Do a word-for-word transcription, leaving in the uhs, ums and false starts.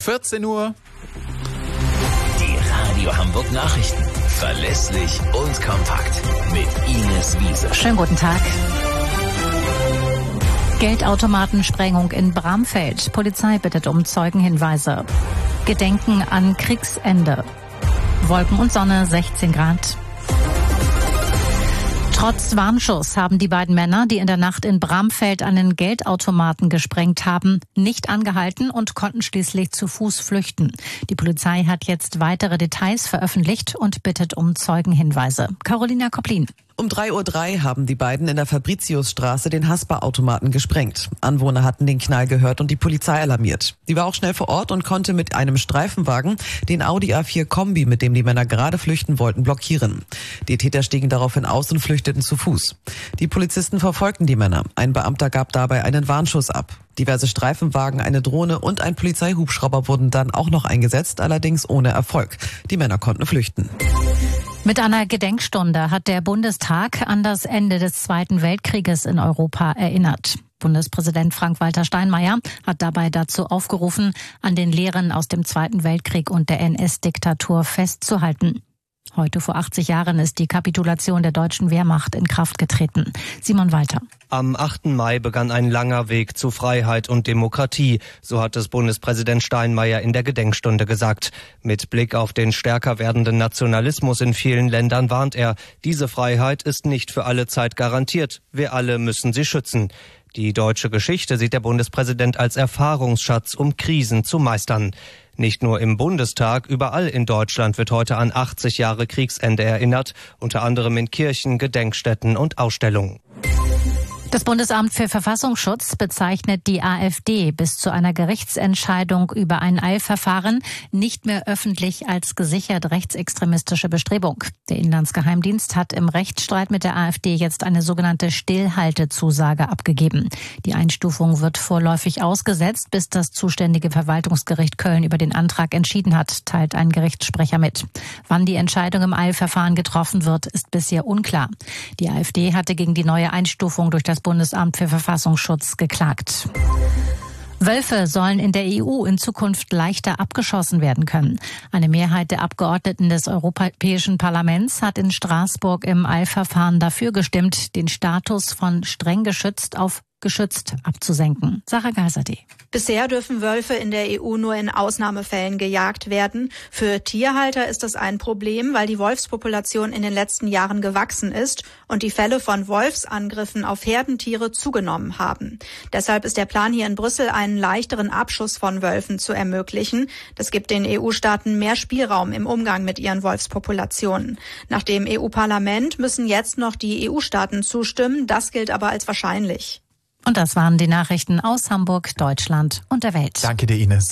vierzehn Uhr. Die Radio Hamburg Nachrichten. Verlässlich und kompakt. Mit Ines Wiese. Schönen guten Tag. Geldautomatensprengung in Bramfeld. Polizei bittet um Zeugenhinweise. Gedenken an Kriegsende. Wolken und Sonne, sechzehn Grad. Trotz Warnschuss haben die beiden Männer, die in der Nacht in Bramfeld einen Geldautomaten gesprengt haben, nicht angehalten und konnten schließlich zu Fuß flüchten. Die Polizei hat jetzt weitere Details veröffentlicht und bittet um Zeugenhinweise. Carolina Koplin. Um drei Uhr drei haben die beiden in der Fabritiusstraße den Haspa-Automaten gesprengt. Anwohner hatten den Knall gehört und die Polizei alarmiert. Die war auch schnell vor Ort und konnte mit einem Streifenwagen den Audi A vier Kombi, mit dem die Männer gerade flüchten wollten, blockieren. Die Täter stiegen daraufhin aus und flüchteten zu Fuß. Die Polizisten verfolgten die Männer. Ein Beamter gab dabei einen Warnschuss ab. Diverse Streifenwagen, eine Drohne und ein Polizeihubschrauber wurden dann auch noch eingesetzt, allerdings ohne Erfolg. Die Männer konnten flüchten. Mit einer Gedenkstunde hat der Bundestag an das Ende des Zweiten Weltkrieges in Europa erinnert. Bundespräsident Frank-Walter Steinmeier hat dabei dazu aufgerufen, an den Lehren aus dem Zweiten Weltkrieg und der N S-Diktatur festzuhalten. Heute vor achtzig Jahren ist die Kapitulation der deutschen Wehrmacht in Kraft getreten. Simon Walter. Am achten Mai begann ein langer Weg zu Freiheit und Demokratie, so hat es Bundespräsident Steinmeier in der Gedenkstunde gesagt. Mit Blick auf den stärker werdenden Nationalismus in vielen Ländern warnt er, diese Freiheit ist nicht für alle Zeit garantiert. Wir alle müssen sie schützen. Die deutsche Geschichte sieht der Bundespräsident als Erfahrungsschatz, um Krisen zu meistern. Nicht nur im Bundestag, überall in Deutschland wird heute an achtzig Jahre Kriegsende erinnert, unter anderem in Kirchen, Gedenkstätten und Ausstellungen. Das Bundesamt für Verfassungsschutz bezeichnet die AfD bis zu einer Gerichtsentscheidung über ein Eilverfahren nicht mehr öffentlich als gesichert rechtsextremistische Bestrebung. Der Inlandsgeheimdienst hat im Rechtsstreit mit der AfD jetzt eine sogenannte Stillhaltezusage abgegeben. Die Einstufung wird vorläufig ausgesetzt, bis das zuständige Verwaltungsgericht Köln über den Antrag entschieden hat, teilt ein Gerichtssprecher mit. Wann die Entscheidung im Eilverfahren getroffen wird, ist bisher unklar. Die AfD hatte gegen die neue Einstufung durch das Bundesamt für Verfassungsschutz geklagt. Wölfe sollen in der E U in Zukunft leichter abgeschossen werden können. Eine Mehrheit der Abgeordneten des Europäischen Parlaments hat in Straßburg im Eilverfahren dafür gestimmt, den Status von streng geschützt auf geschützt abzusenken. Sarah Geiserde. Bisher dürfen Wölfe in der E U nur in Ausnahmefällen gejagt werden. Für Tierhalter ist das ein Problem, weil die Wolfspopulation in den letzten Jahren gewachsen ist und die Fälle von Wolfsangriffen auf Herdentiere zugenommen haben. Deshalb ist der Plan hier in Brüssel, einen leichteren Abschuss von Wölfen zu ermöglichen. Das gibt den E U-Staaten mehr Spielraum im Umgang mit ihren Wolfspopulationen. Nach dem E U-Parlament müssen jetzt noch die E U-Staaten zustimmen. Das gilt aber als wahrscheinlich. Und das waren die Nachrichten aus Hamburg, Deutschland und der Welt. Danke dir, Ines.